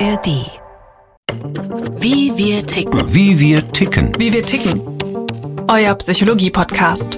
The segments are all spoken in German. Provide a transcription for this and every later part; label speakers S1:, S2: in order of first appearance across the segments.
S1: ARD. Wie wir ticken.
S2: Wie wir ticken.
S1: Wie wir ticken. Euer Psychologie-Podcast.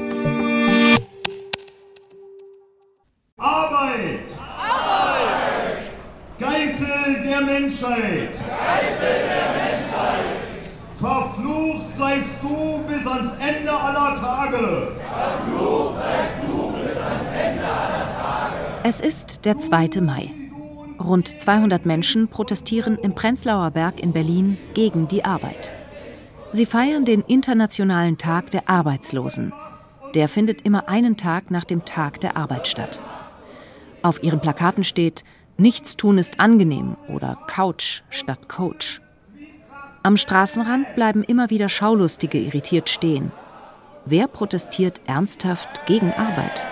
S3: Arbeit! Arbeit! Geißel der Menschheit!
S4: Geißel der Menschheit!
S3: Verflucht seist du bis ans Ende aller Tage!
S4: Verflucht seist du bis ans Ende aller Tage!
S5: Es ist der 2. Mai. Rund 200 Menschen protestieren im Prenzlauer Berg in Berlin gegen die Arbeit. Sie feiern den Internationalen Tag der Arbeitslosen. Der findet immer einen Tag nach dem Tag der Arbeit statt. Auf ihren Plakaten steht: Nichtstun ist angenehm oder Couch statt Coach. Am Straßenrand bleiben immer wieder Schaulustige irritiert stehen. Wer protestiert ernsthaft gegen Arbeit?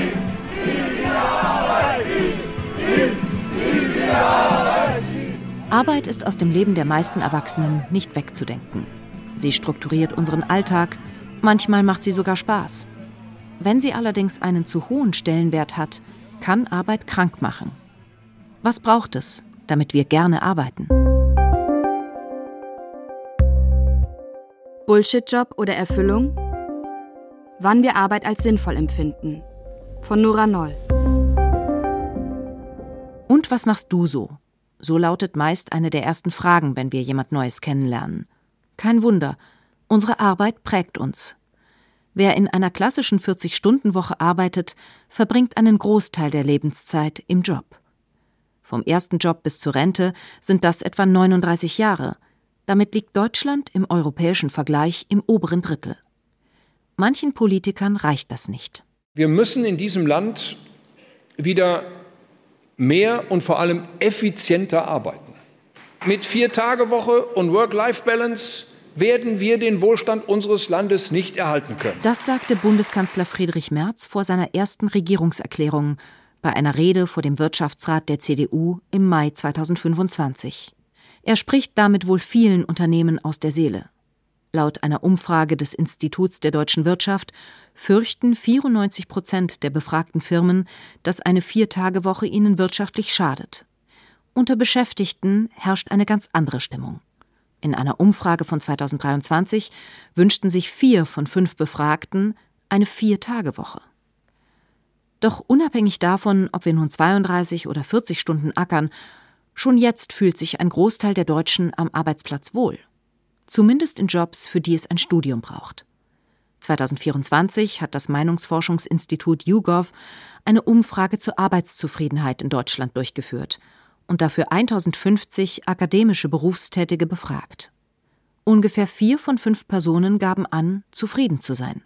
S5: Arbeit ist aus dem Leben der meisten Erwachsenen nicht wegzudenken. Sie strukturiert unseren Alltag, manchmal macht sie sogar Spaß. Wenn sie allerdings einen zu hohen Stellenwert hat, kann Arbeit krank machen. Was braucht es, damit wir gerne arbeiten?
S6: Bullshit-Job oder Erfüllung? Wann wir Arbeit als sinnvoll empfinden. Von Nora Noll.
S5: Und was machst du so? So lautet meist eine der ersten Fragen, wenn wir jemand Neues kennenlernen. Kein Wunder, unsere Arbeit prägt uns. Wer in einer klassischen 40-Stunden-Woche arbeitet, verbringt einen Großteil der Lebenszeit im Job. Vom ersten Job bis zur Rente sind das etwa 39 Jahre. Damit liegt Deutschland im europäischen Vergleich im oberen Drittel. Manchen Politikern reicht das nicht.
S7: Wir müssen in diesem Land wieder mehr und vor allem effizienter arbeiten. Mit 4-Tage-Woche und Work-Life-Balance werden wir den Wohlstand unseres Landes nicht erhalten können.
S5: Das sagte Bundeskanzler Friedrich Merz vor seiner ersten Regierungserklärung bei einer Rede vor dem Wirtschaftsrat der CDU im Mai 2025. Er spricht damit wohl vielen Unternehmen aus der Seele. Laut einer Umfrage des Instituts der deutschen Wirtschaft fürchten 94% der befragten Firmen, dass eine 4-Tage-Woche ihnen wirtschaftlich schadet. Unter Beschäftigten herrscht eine ganz andere Stimmung. In einer Umfrage von 2023 wünschten sich 4 von 5 Befragten eine 4-Tage-Woche. Doch unabhängig davon, ob wir nun 32 oder 40 Stunden ackern, schon jetzt fühlt sich ein Großteil der Deutschen am Arbeitsplatz wohl. Zumindest in Jobs, für die es ein Studium braucht. 2024 hat das Meinungsforschungsinstitut YouGov eine Umfrage zur Arbeitszufriedenheit in Deutschland durchgeführt und dafür 1050 akademische Berufstätige befragt. Ungefähr 4 von 5 Personen gaben an, zufrieden zu sein.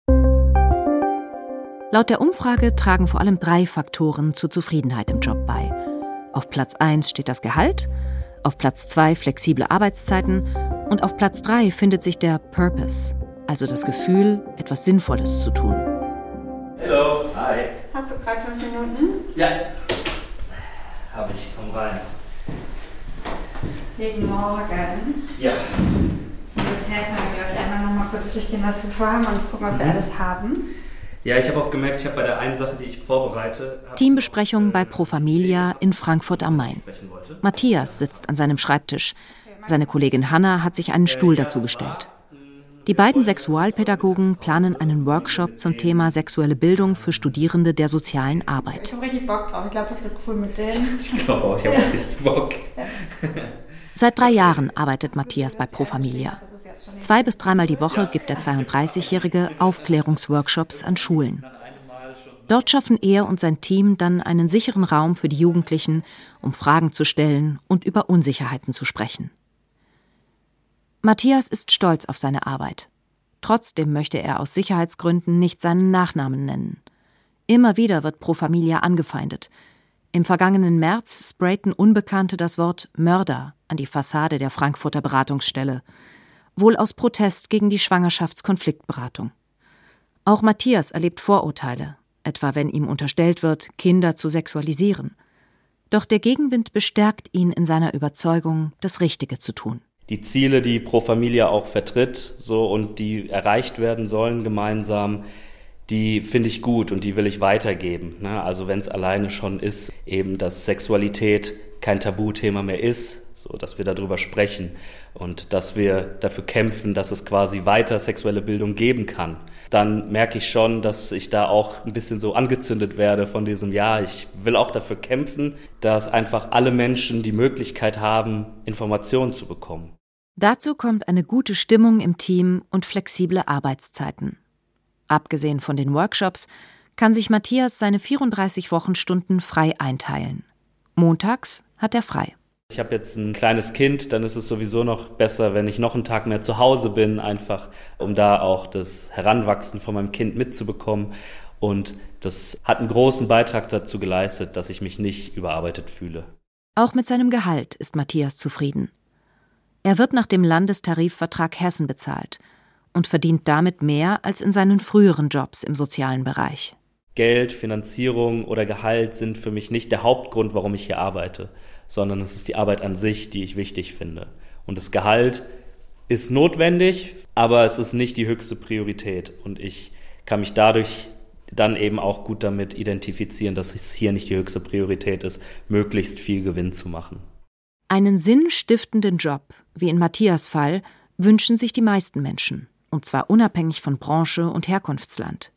S5: Laut der Umfrage tragen vor allem 3 Faktoren zur Zufriedenheit im Job bei. Auf Platz 1 steht das Gehalt, auf Platz 2 flexible Arbeitszeiten und auf Platz 3 findet sich der Purpose, also das Gefühl, etwas Sinnvolles zu tun.
S8: Hallo, hi.
S9: Hast du gerade 5 Minuten?
S8: Ja, habe ich. Komm rein.
S9: Guten Morgen.
S8: Ja.
S9: Ich würde helfen, wenn wir euch einmal noch mal kurz durchgehen, was wir vorhaben und gucken, ob wir alles haben.
S8: Ja, ich habe auch gemerkt, ich habe bei der einen Sache, die ich vorbereite...
S5: Teambesprechung bei Pro Familia in Frankfurt am Main. Matthias sitzt an seinem Schreibtisch. Seine Kollegin Hanna hat sich einen Stuhl dazugestellt. Die beiden Sexualpädagogen planen einen Workshop zum Thema sexuelle Bildung für Studierende der sozialen Arbeit.
S9: Ich habe richtig Bock drauf. Ich glaube, das wird cool mit denen.
S8: Ich glaube auch, ich habe richtig Bock.
S5: Seit 3 Jahren arbeitet Matthias bei Pro Familia. 2 bis 3 Mal die Woche gibt der 32-Jährige Aufklärungsworkshops an Schulen. Dort schaffen er und sein Team dann einen sicheren Raum für die Jugendlichen, um Fragen zu stellen und über Unsicherheiten zu sprechen. Matthias ist stolz auf seine Arbeit. Trotzdem möchte er aus Sicherheitsgründen nicht seinen Nachnamen nennen. Immer wieder wird Pro Familia angefeindet. Im vergangenen März sprayten Unbekannte das Wort Mörder an die Fassade der Frankfurter Beratungsstelle. Wohl aus Protest gegen die Schwangerschaftskonfliktberatung. Auch Matthias erlebt Vorurteile, etwa wenn ihm unterstellt wird, Kinder zu sexualisieren. Doch der Gegenwind bestärkt ihn in seiner Überzeugung, das Richtige zu tun.
S8: Die Ziele, die Pro Familia auch vertritt, so und die erreicht werden sollen gemeinsam, die finde ich gut und die will ich weitergeben. Also wenn es alleine schon ist, eben, dass Sexualität kein Tabuthema mehr ist, so dass wir darüber sprechen und dass wir dafür kämpfen, dass es quasi weiter sexuelle Bildung geben kann. Dann merke ich schon, dass ich da auch ein bisschen so angezündet werde von diesem, ja, ich will auch dafür kämpfen, dass einfach alle Menschen die Möglichkeit haben, Informationen zu bekommen.
S5: Dazu kommt eine gute Stimmung im Team und flexible Arbeitszeiten. Abgesehen von den Workshops kann sich Matthias seine 34 Wochenstunden frei einteilen. Montags hat er frei.
S8: Ich habe jetzt ein kleines Kind, dann ist es sowieso noch besser, wenn ich noch einen Tag mehr zu Hause bin, einfach um da auch das Heranwachsen von meinem Kind mitzubekommen. Und das hat einen großen Beitrag dazu geleistet, dass ich mich nicht überarbeitet fühle.
S5: Auch mit seinem Gehalt ist Matthias zufrieden. Er wird nach dem Landestarifvertrag Hessen bezahlt und verdient damit mehr als in seinen früheren Jobs im sozialen Bereich.
S8: Geld, Finanzierung oder Gehalt sind für mich nicht der Hauptgrund, warum ich hier arbeite, sondern es ist die Arbeit an sich, die ich wichtig finde. Und das Gehalt ist notwendig, aber es ist nicht die höchste Priorität. Und ich kann mich dadurch dann eben auch gut damit identifizieren, dass es hier nicht die höchste Priorität ist, möglichst viel Gewinn zu machen.
S5: Einen sinnstiftenden Job, wie in Matthias' Fall, wünschen sich die meisten Menschen, und zwar unabhängig von Branche und Herkunftsland.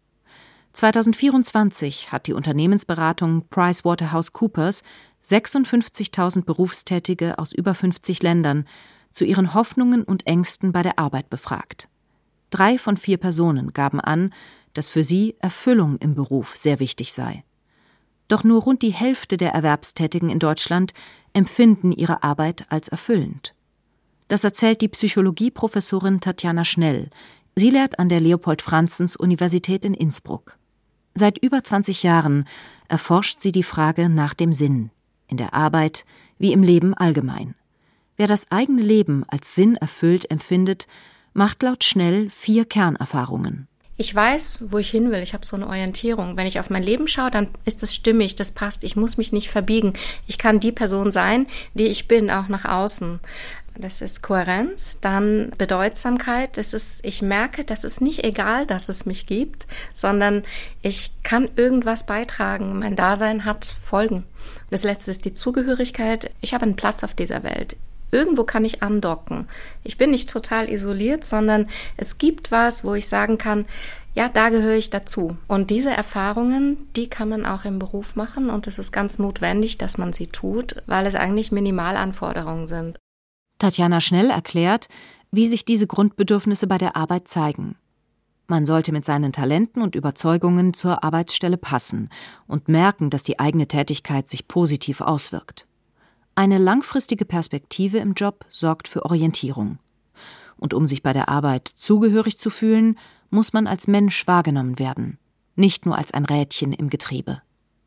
S5: 2024 hat die Unternehmensberatung PricewaterhouseCoopers 56.000 Berufstätige aus über 50 Ländern zu ihren Hoffnungen und Ängsten bei der Arbeit befragt. 3 von 4 Personen gaben an, dass für sie Erfüllung im Beruf sehr wichtig sei. Doch nur rund die Hälfte der Erwerbstätigen in Deutschland empfinden ihre Arbeit als erfüllend. Das erzählt die Psychologieprofessorin Tatjana Schnell. Sie lehrt an der Leopold-Franzens-Universität in Innsbruck. Seit über 20 Jahren erforscht sie die Frage nach dem Sinn, in der Arbeit wie im Leben allgemein. Wer das eigene Leben als sinnerfüllt empfindet, macht laut Schnell 4 Kernerfahrungen.
S2: Ich weiß, wo ich hin will. Ich habe so eine Orientierung. Wenn ich auf mein Leben schaue, dann ist es stimmig, das passt. Ich muss mich nicht verbiegen. Ich kann die Person sein, die ich bin, auch nach außen. Das ist Kohärenz, dann Bedeutsamkeit. Ich merke, das ist nicht egal, dass es mich gibt, sondern ich kann irgendwas beitragen. Mein Dasein hat Folgen. Das Letzte ist die Zugehörigkeit. Ich habe einen Platz auf dieser Welt. Irgendwo kann ich andocken. Ich bin nicht total isoliert, sondern es gibt was, wo ich sagen kann, ja, da gehöre ich dazu. Und diese Erfahrungen, die kann man auch im Beruf machen und es ist ganz notwendig, dass man sie tut, weil es eigentlich Minimalanforderungen sind.
S5: Tatjana Schnell erklärt, wie sich diese Grundbedürfnisse bei der Arbeit zeigen. Man sollte mit seinen Talenten und Überzeugungen zur Arbeitsstelle passen und merken, dass die eigene Tätigkeit sich positiv auswirkt. Eine langfristige Perspektive im Job sorgt für Orientierung. Und um sich bei der Arbeit zugehörig zu fühlen, muss man als Mensch wahrgenommen werden, nicht nur als ein Rädchen im Getriebe.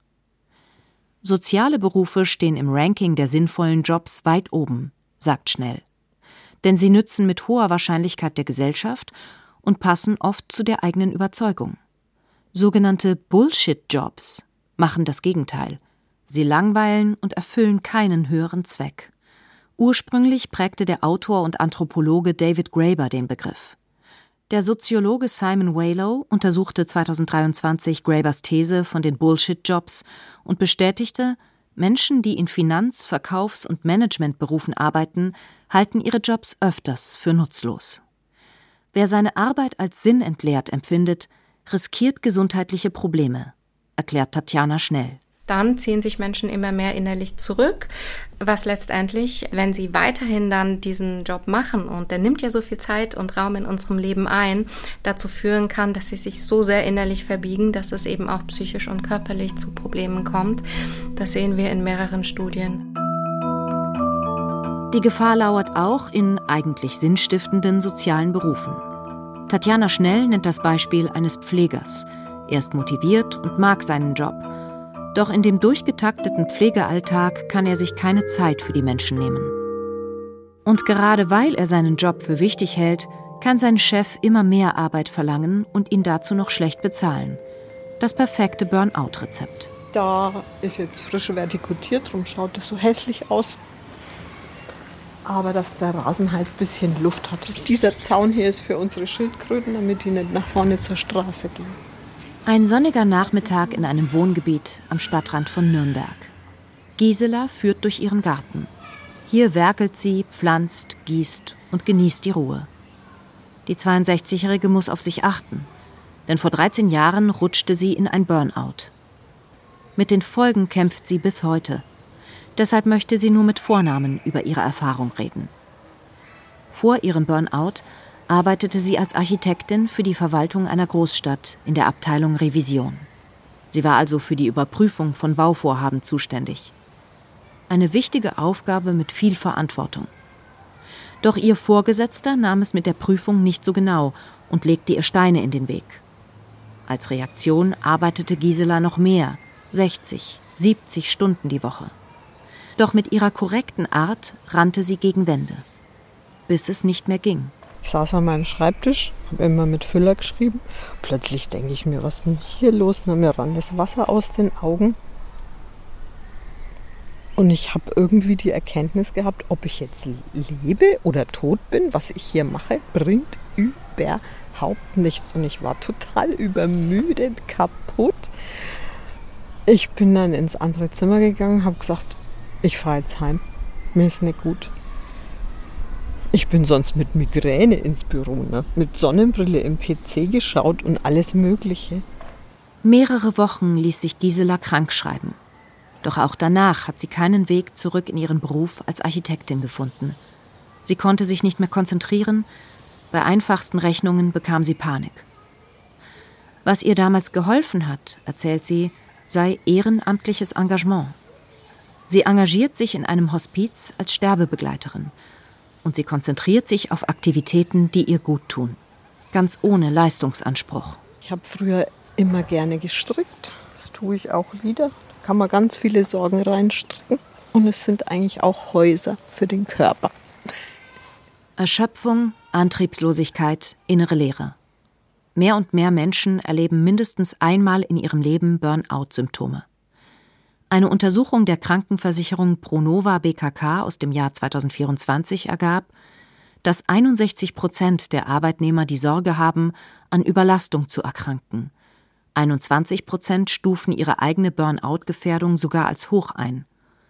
S5: Soziale Berufe stehen im Ranking der sinnvollen Jobs weit oben, sagt Schnell. Denn sie nützen mit hoher Wahrscheinlichkeit der Gesellschaft und passen oft zu der eigenen Überzeugung. Sogenannte Bullshit-Jobs machen das Gegenteil. Sie langweilen und erfüllen keinen höheren Zweck. Ursprünglich prägte der Autor und Anthropologe David Graeber den Begriff. Der Soziologe Simon Wallow untersuchte 2023 Graebers These von den Bullshit-Jobs und bestätigte, Menschen, die in Finanz-, Verkaufs- und Managementberufen arbeiten, halten ihre Jobs öfters für nutzlos. Wer seine Arbeit als sinnentleert empfindet, riskiert gesundheitliche Probleme, erklärt Tatjana Schnell.
S2: Dann ziehen sich Menschen immer mehr innerlich zurück, was letztendlich, wenn sie weiterhin dann diesen Job machen, und der nimmt ja so viel Zeit und Raum in unserem Leben ein, dazu führen kann, dass sie sich so sehr innerlich verbiegen, dass es eben auch psychisch und körperlich zu Problemen kommt. Das sehen wir in mehreren Studien.
S5: Die Gefahr lauert auch in eigentlich sinnstiftenden sozialen Berufen. Tatjana Schnell nennt das Beispiel eines Pflegers. Er ist motiviert und mag seinen Job. Doch in dem durchgetakteten Pflegealltag kann er sich keine Zeit für die Menschen nehmen. Und gerade weil er seinen Job für wichtig hält, kann sein Chef immer mehr Arbeit verlangen und ihn dazu noch schlecht bezahlen. Das perfekte Burnout-Rezept.
S10: Da ist jetzt frisch vertikutiert, darum schaut es so hässlich aus. Aber dass der Rasen halt ein bisschen Luft hat. Dieser Zaun hier ist für unsere Schildkröten, damit die nicht nach vorne zur Straße gehen.
S5: Ein sonniger Nachmittag in einem Wohngebiet am Stadtrand von Nürnberg. Gisela führt durch ihren Garten. Hier werkelt sie, pflanzt, gießt und genießt die Ruhe. Die 62-Jährige muss auf sich achten, denn vor 13 Jahren rutschte sie in ein Burnout. Mit den Folgen kämpft sie bis heute. Deshalb möchte sie nur mit Vornamen über ihre Erfahrung reden. Vor ihrem Burnout arbeitete sie als Architektin für die Verwaltung einer Großstadt in der Abteilung Revision. Sie war also für die Überprüfung von Bauvorhaben zuständig. Eine wichtige Aufgabe mit viel Verantwortung. Doch ihr Vorgesetzter nahm es mit der Prüfung nicht so genau und legte ihr Steine in den Weg. Als Reaktion arbeitete Gisela noch mehr, 60, 70 Stunden die Woche. Doch mit ihrer korrekten Art rannte sie gegen Wände, bis es nicht mehr ging.
S10: Ich saß an meinem Schreibtisch, habe immer mit Füller geschrieben. Plötzlich denke ich mir, was ist denn hier los? Na, mir rann das Wasser aus den Augen. Und ich habe irgendwie die Erkenntnis gehabt, ob ich jetzt lebe oder tot bin, was ich hier mache, bringt überhaupt nichts. Und ich war total übermüdet, kaputt. Ich bin dann ins andere Zimmer gegangen, habe gesagt, ich fahre jetzt heim. Mir ist nicht gut. Ich bin sonst mit Migräne ins Büro, ne? Mit Sonnenbrille im PC geschaut und alles Mögliche.
S5: Mehrere Wochen ließ sich Gisela krank schreiben. Doch auch danach hat sie keinen Weg zurück in ihren Beruf als Architektin gefunden. Sie konnte sich nicht mehr konzentrieren. Bei einfachsten Rechnungen bekam sie Panik. Was ihr damals geholfen hat, erzählt sie, sei ehrenamtliches Engagement. Sie engagiert sich in einem Hospiz als Sterbebegleiterin. Und sie konzentriert sich auf Aktivitäten, die ihr gut tun. Ganz ohne Leistungsanspruch.
S10: Ich habe früher immer gerne gestrickt. Das tue ich auch wieder. Da kann man ganz viele Sorgen reinstricken. Und es sind eigentlich auch Häuser für den Körper.
S5: Erschöpfung, Antriebslosigkeit, innere Leere. Mehr und mehr Menschen erleben mindestens einmal in ihrem Leben Burnout-Symptome. Eine Untersuchung der Krankenversicherung Pronova BKK aus dem Jahr 2024 ergab, dass 61% der Arbeitnehmer die Sorge haben, an Überlastung zu erkranken. 21% stufen ihre eigene Burnout-Gefährdung sogar als hoch ein.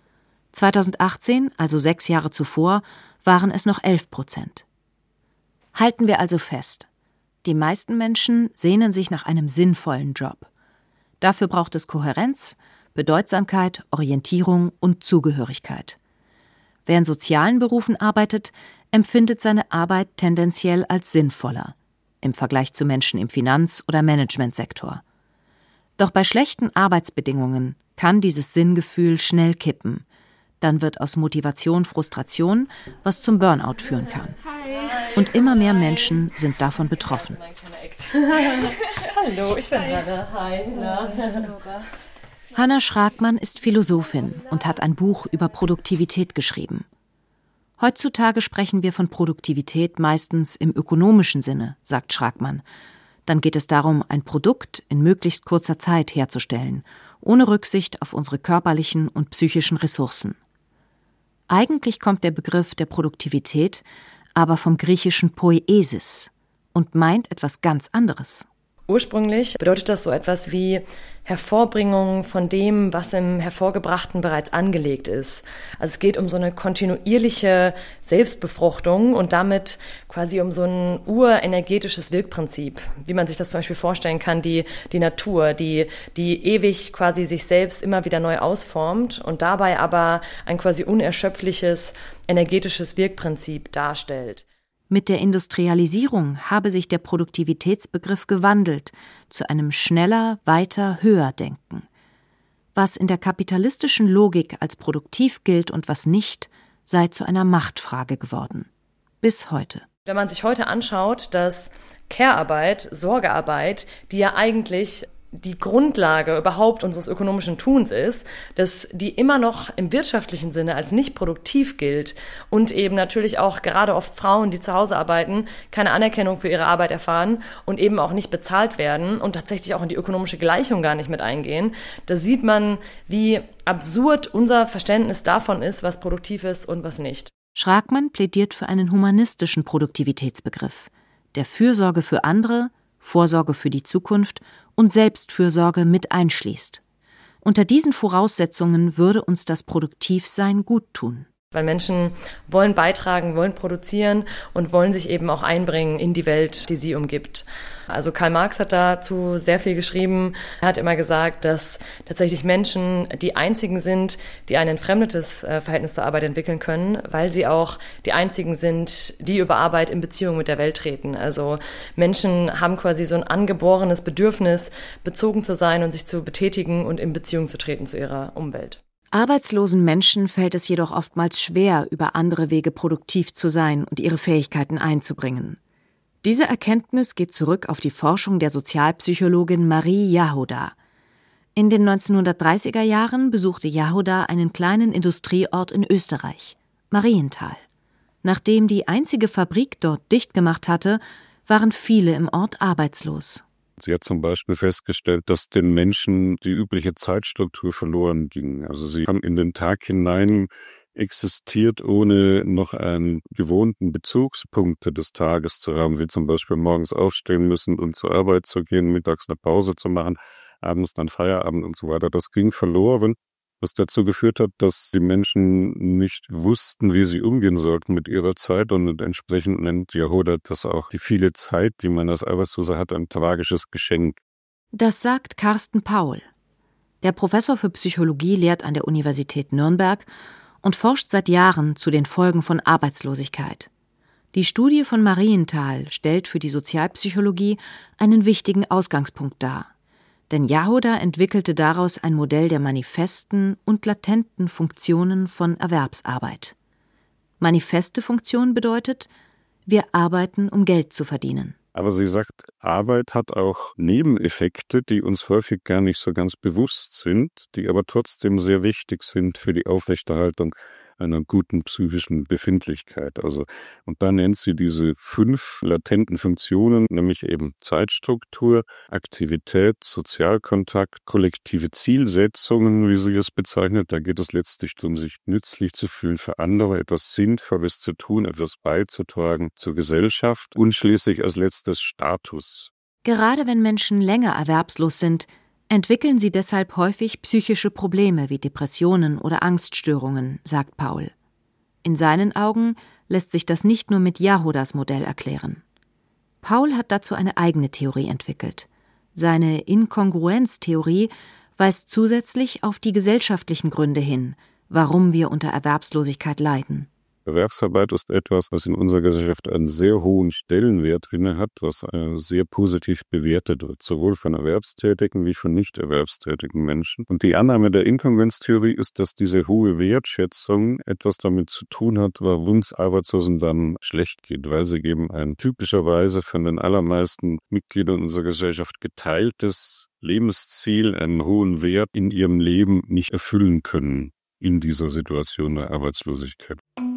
S5: 2018, also 6 Jahre zuvor, waren es noch 11%. Halten wir also fest: Die meisten Menschen sehnen sich nach einem sinnvollen Job. Dafür braucht es Kohärenz, Bedeutsamkeit, Orientierung und Zugehörigkeit. Wer in sozialen Berufen arbeitet, empfindet seine Arbeit tendenziell als sinnvoller im Vergleich zu Menschen im Finanz- oder Managementsektor. Doch bei schlechten Arbeitsbedingungen kann dieses Sinngefühl schnell kippen. Dann wird aus Motivation Frustration, was zum Burnout führen kann. Und immer mehr Menschen sind davon betroffen.
S11: Hallo, ich bin Hanna. Hi.
S5: Hanna Schragmann ist Philosophin und hat ein Buch über Produktivität geschrieben. Heutzutage sprechen wir von Produktivität meistens im ökonomischen Sinne, sagt Schragmann. Dann geht es darum, ein Produkt in möglichst kurzer Zeit herzustellen, ohne Rücksicht auf unsere körperlichen und psychischen Ressourcen. Eigentlich kommt der Begriff der Produktivität aber vom griechischen Poiesis und meint etwas ganz anderes.
S11: Ursprünglich bedeutet das so etwas wie Hervorbringung von dem, was im Hervorgebrachten bereits angelegt ist. Also es geht um so eine kontinuierliche Selbstbefruchtung und damit quasi um so ein urenergetisches Wirkprinzip, wie man sich das zum Beispiel vorstellen kann, die Natur, die ewig quasi sich selbst immer wieder neu ausformt und dabei aber ein quasi unerschöpfliches energetisches Wirkprinzip darstellt.
S5: Mit der Industrialisierung habe sich der Produktivitätsbegriff gewandelt zu einem schneller, weiter, höher Denken. Was in der kapitalistischen Logik als produktiv gilt und was nicht, sei zu einer Machtfrage geworden. Bis heute.
S11: Wenn man sich heute anschaut, dass Care-Arbeit, Sorgearbeit, die ja eigentlich die Grundlage überhaupt unseres ökonomischen Tuns ist, dass die immer noch im wirtschaftlichen Sinne als nicht produktiv gilt und eben natürlich auch gerade oft Frauen, die zu Hause arbeiten, keine Anerkennung für ihre Arbeit erfahren und eben auch nicht bezahlt werden und tatsächlich auch in die ökonomische Gleichung gar nicht mit eingehen. Da sieht man, wie absurd unser Verständnis davon ist, was produktiv ist und was nicht.
S5: Schragmann plädiert für einen humanistischen Produktivitätsbegriff, der Fürsorge für andere, Vorsorge für die Zukunft und Selbstfürsorge mit einschließt. Unter diesen Voraussetzungen würde uns das Produktivsein gut tun.
S11: Weil Menschen wollen beitragen, wollen produzieren und wollen sich eben auch einbringen in die Welt, die sie umgibt. Also Karl Marx hat dazu sehr viel geschrieben. Er hat immer gesagt, dass tatsächlich Menschen die einzigen sind, die ein entfremdetes Verhältnis zur Arbeit entwickeln können, weil sie auch die einzigen sind, die über Arbeit in Beziehung mit der Welt treten. Also Menschen haben quasi so ein angeborenes Bedürfnis, bezogen zu sein und sich zu betätigen und in Beziehung zu treten zu ihrer Umwelt.
S5: Arbeitslosen Menschen fällt es jedoch oftmals schwer, über andere Wege produktiv zu sein und ihre Fähigkeiten einzubringen. Diese Erkenntnis geht zurück auf die Forschung der Sozialpsychologin Marie Jahoda. In den 1930er Jahren besuchte Jahoda einen kleinen Industrieort in Österreich, Marienthal. Nachdem die einzige Fabrik dort dicht gemacht hatte, waren viele im Ort arbeitslos.
S12: Sie hat zum Beispiel festgestellt, dass den Menschen die übliche Zeitstruktur verloren ging. Also sie haben in den Tag hinein existiert, ohne noch einen gewohnten Bezugspunkte des Tages zu haben, wie zum Beispiel morgens aufstehen müssen und zur Arbeit zu gehen, mittags eine Pause zu machen, abends dann Feierabend und so weiter. Das ging verloren, was dazu geführt hat, dass die Menschen nicht wussten, wie sie umgehen sollten mit ihrer Zeit, und entsprechend nennt Jahoda das auch die viele Zeit, die man als Arbeitsloser hat, ein tragisches Geschenk.
S5: Das sagt Carsten Paul. Der Professor für Psychologie lehrt an der Universität Nürnberg und forscht seit Jahren zu den Folgen von Arbeitslosigkeit. Die Studie von Marienthal stellt für die Sozialpsychologie einen wichtigen Ausgangspunkt dar. Denn Jahoda entwickelte daraus ein Modell der manifesten und latenten Funktionen von Erwerbsarbeit. Manifeste Funktion bedeutet, wir arbeiten, um Geld zu verdienen.
S12: Aber sie sagt, Arbeit hat auch Nebeneffekte, die uns häufig gar nicht so ganz bewusst sind, die aber trotzdem sehr wichtig sind für die Aufrechterhaltung einer guten psychischen Befindlichkeit. Und da nennt sie diese 5 latenten Funktionen, nämlich eben Zeitstruktur, Aktivität, Sozialkontakt, kollektive Zielsetzungen, wie sie es bezeichnet. Da geht es letztlich darum, sich nützlich zu fühlen für andere, etwas Sinnvolles zu tun, etwas beizutragen zur Gesellschaft und schließlich als letztes Status.
S5: Gerade wenn Menschen länger erwerbslos sind, entwickeln sie deshalb häufig psychische Probleme wie Depressionen oder Angststörungen, sagt Paul. In seinen Augen lässt sich das nicht nur mit Jahodas Modell erklären. Paul hat dazu eine eigene Theorie entwickelt. Seine Inkongruenztheorie weist zusätzlich auf die gesellschaftlichen Gründe hin, warum wir unter Erwerbslosigkeit leiden.
S12: Erwerbsarbeit ist etwas, was in unserer Gesellschaft einen sehr hohen Stellenwert inne hat, was sehr positiv bewertet wird, sowohl von erwerbstätigen wie von nicht erwerbstätigen Menschen. Und die Annahme der Inkongruenztheorie ist, dass diese hohe Wertschätzung etwas damit zu tun hat, warum es Arbeitslosen dann schlecht geht, weil sie eben ein typischerweise von den allermeisten Mitgliedern unserer Gesellschaft geteiltes Lebensziel, einen hohen Wert in ihrem Leben nicht erfüllen können in dieser Situation der Arbeitslosigkeit.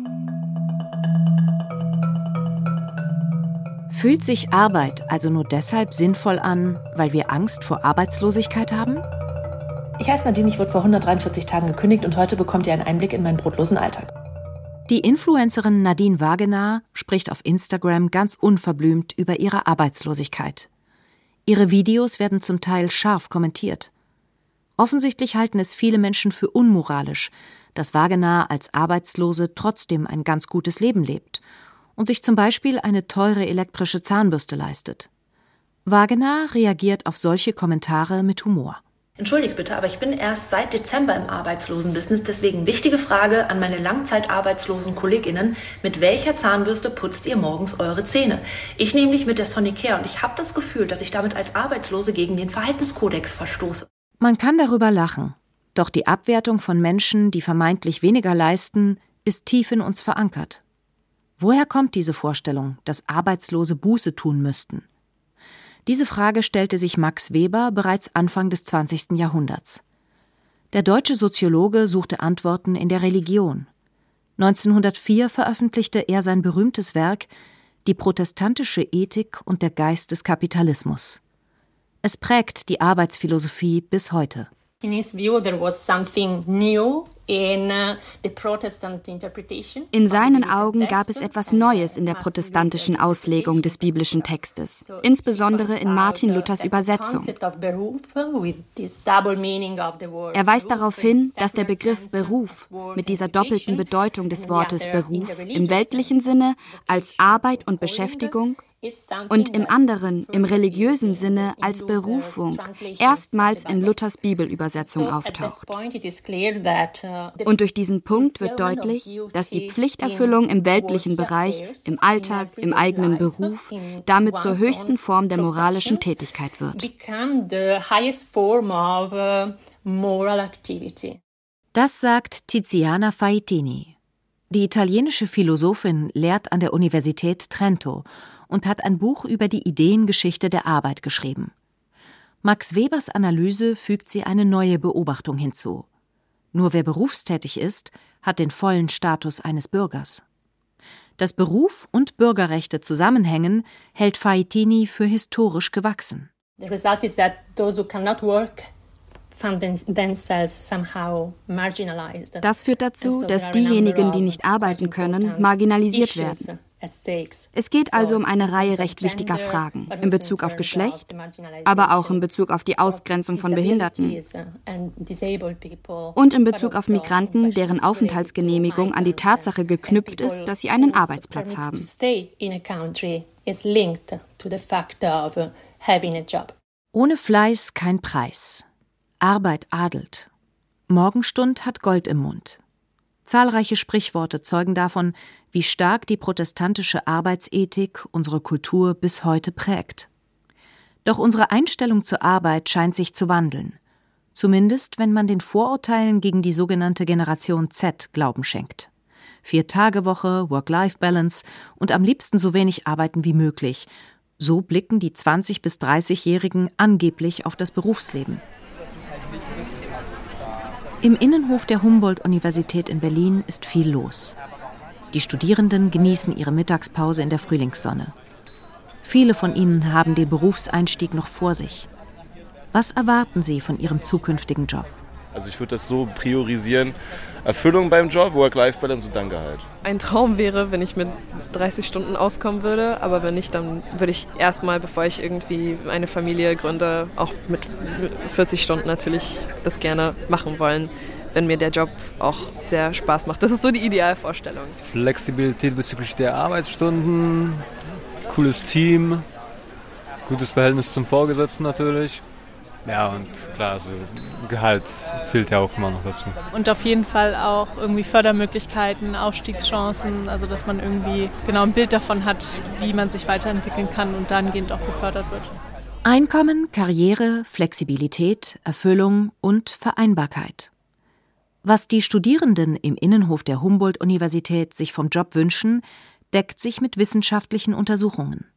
S5: Fühlt sich Arbeit also nur deshalb sinnvoll an, weil wir Angst vor Arbeitslosigkeit haben?
S13: Ich heiße Nadine, ich wurde vor 143 Tagen gekündigt und heute bekommt ihr einen Einblick in meinen brotlosen Alltag.
S5: Die Influencerin Nadine Wagenaar spricht auf Instagram ganz unverblümt über ihre Arbeitslosigkeit. Ihre Videos werden zum Teil scharf kommentiert. Offensichtlich halten es viele Menschen für unmoralisch, dass Wagenaar als Arbeitslose trotzdem ein ganz gutes Leben lebt und sich zum Beispiel eine teure elektrische Zahnbürste leistet. Wagenaar reagiert auf solche Kommentare mit Humor.
S13: Entschuldigt bitte, aber ich bin erst seit Dezember im Arbeitslosenbusiness, deswegen wichtige Frage an meine langzeitarbeitslosen KollegInnen: Mit welcher Zahnbürste putzt ihr morgens eure Zähne? Ich nämlich mit der Sonicare, und ich habe das Gefühl, dass ich damit als Arbeitslose gegen den Verhaltenskodex verstoße.
S5: Man kann darüber lachen, doch die Abwertung von Menschen, die vermeintlich weniger leisten, ist tief in uns verankert. Woher kommt diese Vorstellung, dass Arbeitslose Buße tun müssten? Diese Frage stellte sich Max Weber bereits Anfang des 20. Jahrhunderts. Der deutsche Soziologe suchte Antworten in der Religion. 1904 veröffentlichte er sein berühmtes Werk »Die protestantische Ethik und der Geist des Kapitalismus«. Es prägt die Arbeitsphilosophie bis heute.
S14: In his view, there was something new
S6: In seinen Augen gab es etwas Neues in der protestantischen Auslegung des biblischen Textes, insbesondere in Martin Luthers Übersetzung. Er weist darauf hin, dass der Begriff Beruf mit dieser doppelten Bedeutung des Wortes Beruf im weltlichen Sinne als Arbeit und Beschäftigung und im anderen, im religiösen Sinne als Berufung, erstmals in Luthers Bibelübersetzung auftaucht. Und durch diesen Punkt wird deutlich, dass die Pflichterfüllung im weltlichen Bereich, im Alltag, im eigenen Beruf, damit zur höchsten Form der moralischen Tätigkeit wird.
S5: Das sagt Tiziana Faitini. Die italienische Philosophin lehrt an der Universität Trento und hat ein Buch über die Ideengeschichte der Arbeit geschrieben. Max Webers Analyse fügt sie eine neue Beobachtung hinzu. Nur wer berufstätig ist, hat den vollen Status eines Bürgers. Dass Beruf und Bürgerrechte zusammenhängen, hält Faitini für historisch gewachsen.
S6: The result is that those who cannot work Das führt dazu, dass diejenigen, die nicht arbeiten können, marginalisiert werden. Es geht also um eine Reihe recht wichtiger Fragen in Bezug auf Geschlecht, aber auch in Bezug auf die Ausgrenzung von Behinderten und in Bezug auf Migranten, deren Aufenthaltsgenehmigung an die Tatsache geknüpft ist, dass sie einen Arbeitsplatz haben.
S5: Ohne Fleiß kein Preis. Arbeit adelt. Morgenstund hat Gold im Mund. Zahlreiche Sprichworte zeugen davon, wie stark die protestantische Arbeitsethik unsere Kultur bis heute prägt. Doch unsere Einstellung zur Arbeit scheint sich zu wandeln. Zumindest, wenn man den Vorurteilen gegen die sogenannte Generation Z Glauben schenkt. 4-Tage-Woche, Work-Life-Balance und am liebsten so wenig arbeiten wie möglich. So blicken die 20- bis 30-Jährigen angeblich auf das Berufsleben. Im Innenhof der Humboldt-Universität in Berlin ist viel los. Die Studierenden genießen ihre Mittagspause in der Frühlingssonne. Viele von ihnen haben den Berufseinstieg noch vor sich. Was erwarten sie von ihrem zukünftigen Job?
S14: Also ich würde das so priorisieren, Erfüllung beim Job, Work-Life-Balance und dann Gehalt.
S15: Ein Traum wäre, wenn ich mit 30 Stunden auskommen würde, aber wenn nicht, dann würde ich erstmal, bevor ich irgendwie eine Familie gründe, auch mit 40 Stunden natürlich das gerne machen wollen, wenn mir der Job auch sehr Spaß macht. Das ist so die Idealvorstellung.
S16: Flexibilität bezüglich der Arbeitsstunden, cooles Team, gutes Verhältnis zum Vorgesetzten natürlich. Ja, und klar, also Gehalt zählt ja auch immer noch dazu.
S17: Und auf jeden Fall auch irgendwie Fördermöglichkeiten, Aufstiegschancen, also dass man irgendwie genau ein Bild davon hat, wie man sich weiterentwickeln kann und dahingehend auch gefördert wird.
S5: Einkommen, Karriere, Flexibilität, Erfüllung und Vereinbarkeit. Was die Studierenden im Innenhof der Humboldt-Universität sich vom Job wünschen, deckt sich mit wissenschaftlichen Untersuchungen.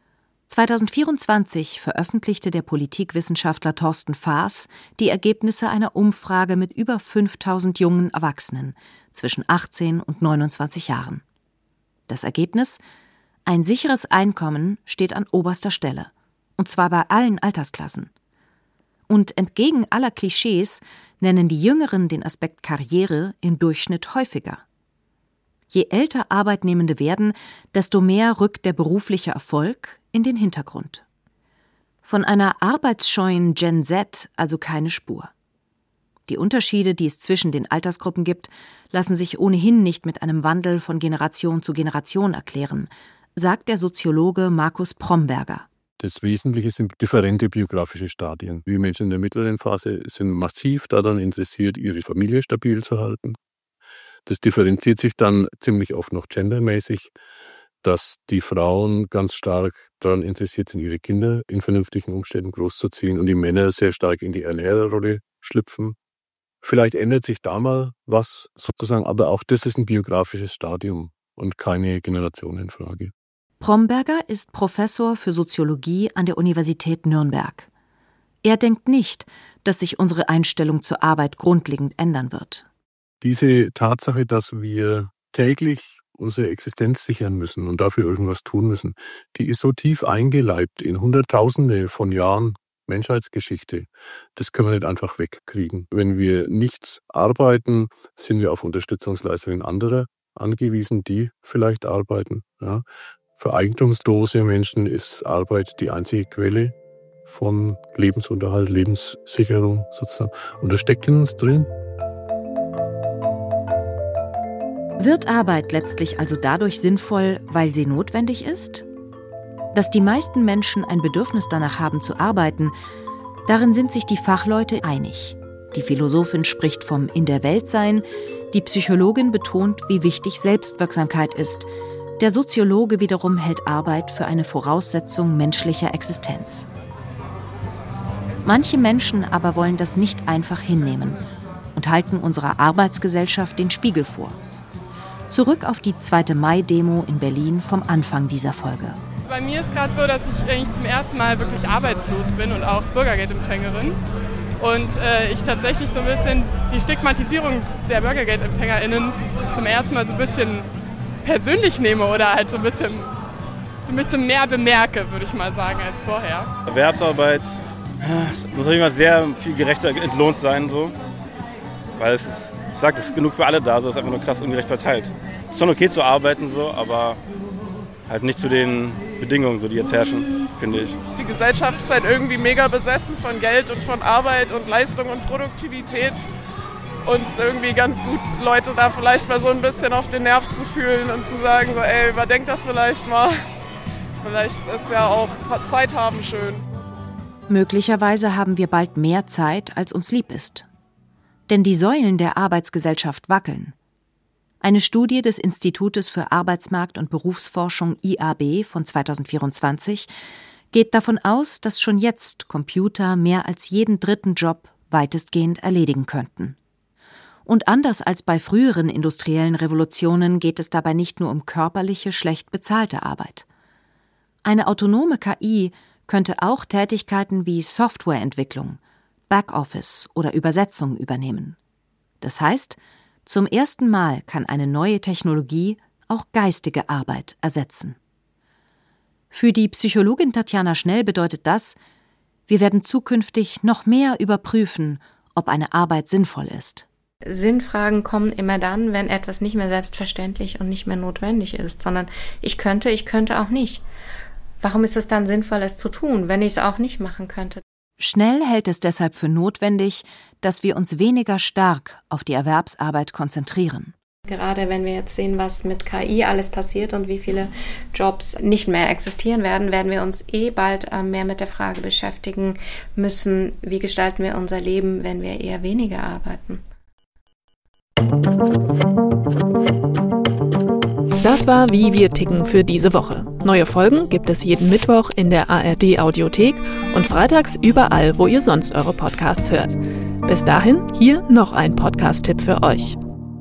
S5: 2024 veröffentlichte der Politikwissenschaftler Thorsten Faas die Ergebnisse einer Umfrage mit über 5000 jungen Erwachsenen zwischen 18 und 29 Jahren. Das Ergebnis? Ein sicheres Einkommen steht an oberster Stelle, und zwar bei allen Altersklassen. Und entgegen aller Klischees nennen die Jüngeren den Aspekt Karriere im Durchschnitt häufiger. Je älter Arbeitnehmende werden, desto mehr rückt der berufliche Erfolg in den Hintergrund. Von einer arbeitsscheuen Gen Z also keine Spur. Die Unterschiede, die es zwischen den Altersgruppen gibt, lassen sich ohnehin nicht mit einem Wandel von Generation zu Generation erklären, sagt der Soziologe Markus Promberger.
S12: Das Wesentliche sind differente biografische Stadien. Die Menschen in der mittleren Phase sind massiv daran interessiert, ihre Familie stabil zu halten. Das differenziert sich dann ziemlich oft noch gendermäßig, dass die Frauen ganz stark daran interessiert sind, ihre Kinder in vernünftigen Umständen großzuziehen und die Männer sehr stark in die Ernährerrolle schlüpfen. Vielleicht ändert sich da mal was sozusagen, aber auch das ist ein biografisches Stadium und keine Generationenfrage.
S5: Promberger ist Professor für Soziologie an der Universität Nürnberg. Er denkt nicht, dass sich unsere Einstellung zur Arbeit grundlegend ändern wird.
S12: Diese Tatsache, dass wir täglich unsere Existenz sichern müssen und dafür irgendwas tun müssen, die ist so tief eingeleibt in Hunderttausende von Jahren Menschheitsgeschichte. Das können wir nicht einfach wegkriegen. Wenn wir nicht arbeiten, sind wir auf Unterstützungsleistungen anderer angewiesen, die vielleicht arbeiten. Ja. Für eigentumslose Menschen ist Arbeit die einzige Quelle von Lebensunterhalt, Lebenssicherung sozusagen. Und das steckt in uns drin.
S5: Wird Arbeit letztlich also dadurch sinnvoll, weil sie notwendig ist? Dass die meisten Menschen ein Bedürfnis danach haben zu arbeiten, darin sind sich die Fachleute einig. Die Philosophin spricht vom In der Welt sein, die Psychologin betont, wie wichtig Selbstwirksamkeit ist. Der Soziologe wiederum hält Arbeit für eine Voraussetzung menschlicher Existenz. Manche Menschen aber wollen das nicht einfach hinnehmen und halten unserer Arbeitsgesellschaft den Spiegel vor. Zurück auf die 2. Mai-Demo in Berlin vom Anfang dieser Folge.
S18: Bei mir ist gerade so, dass ich eigentlich zum ersten Mal wirklich arbeitslos bin und auch Bürgergeldempfängerin. Und ich tatsächlich so ein bisschen die Stigmatisierung der BürgergeldempfängerInnen zum ersten Mal so ein bisschen persönlich nehme oder halt so ein bisschen mehr bemerke, würde ich mal sagen, als vorher.
S14: Erwerbsarbeit muss immer sehr viel gerechter entlohnt sein, so. Weil es ist genug für alle da, so ist einfach nur krass ungerecht verteilt. Ist schon okay zu arbeiten, so, aber halt nicht zu den Bedingungen, so, die jetzt herrschen, finde ich.
S18: Die Gesellschaft ist halt irgendwie mega besessen von Geld und von Arbeit und Leistung und Produktivität. Und es ist irgendwie ganz gut, Leute da vielleicht mal so ein bisschen auf den Nerv zu fühlen und zu sagen, so, ey, überdenkt das vielleicht mal. Vielleicht ist ja auch Zeit haben schön.
S5: Möglicherweise haben wir bald mehr Zeit, als uns lieb ist. Denn die Säulen der Arbeitsgesellschaft wackeln. Eine Studie des Institutes für Arbeitsmarkt- und Berufsforschung IAB von 2024 geht davon aus, dass schon jetzt Computer mehr als jeden dritten Job weitestgehend erledigen könnten. Und anders als bei früheren industriellen Revolutionen geht es dabei nicht nur um körperliche, schlecht bezahlte Arbeit. Eine autonome KI könnte auch Tätigkeiten wie Softwareentwicklung, Backoffice oder Übersetzung übernehmen. Das heißt, zum ersten Mal kann eine neue Technologie auch geistige Arbeit ersetzen. Für die Psychologin Tatjana Schnell bedeutet das, wir werden zukünftig noch mehr überprüfen, ob eine Arbeit sinnvoll ist.
S2: Sinnfragen kommen immer dann, wenn etwas nicht mehr selbstverständlich und nicht mehr notwendig ist, sondern ich könnte auch nicht. Warum ist es dann sinnvoll, es zu tun, wenn ich es auch nicht machen könnte?
S5: Schnell hält es deshalb für notwendig, dass wir uns weniger stark auf die Erwerbsarbeit konzentrieren.
S2: Gerade wenn wir jetzt sehen, was mit KI alles passiert und wie viele Jobs nicht mehr existieren werden, werden wir uns bald mehr mit der Frage beschäftigen müssen, wie gestalten wir unser Leben, wenn wir eher weniger arbeiten.
S1: Das war Wie wir ticken für diese Woche. Neue Folgen gibt es jeden Mittwoch in der ARD-Audiothek und freitags überall, wo ihr sonst eure Podcasts hört. Bis dahin, hier noch ein Podcast-Tipp für euch.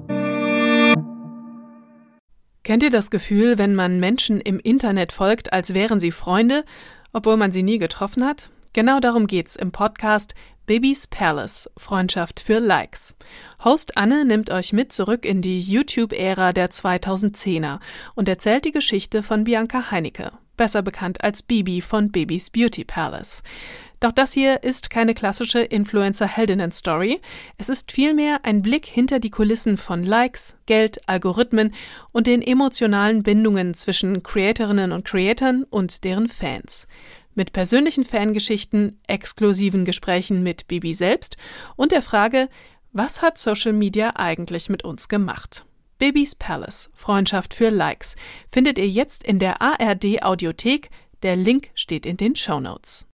S1: Kennt ihr das Gefühl, wenn man Menschen im Internet folgt, als wären sie Freunde, obwohl man sie nie getroffen hat? Genau darum geht's im Podcast Bibis Palace – Freundschaft für Likes. Host Anne nimmt euch mit zurück in die YouTube-Ära der 2010er und erzählt die Geschichte von Bianca Heinicke, besser bekannt als Bibi von Bibis Beauty Palace. Doch das hier ist keine klassische Influencer-Heldinnen-Story. Es ist vielmehr ein Blick hinter die Kulissen von Likes, Geld, Algorithmen und den emotionalen Bindungen zwischen Creatorinnen und Creatoren und deren Fans. Mit persönlichen Fangeschichten, exklusiven Gesprächen mit Bibi selbst und der Frage, was hat Social Media eigentlich mit uns gemacht? Bibis Palace – Freundschaft für Likes findet ihr jetzt in der ARD Audiothek. Der Link steht in den Shownotes.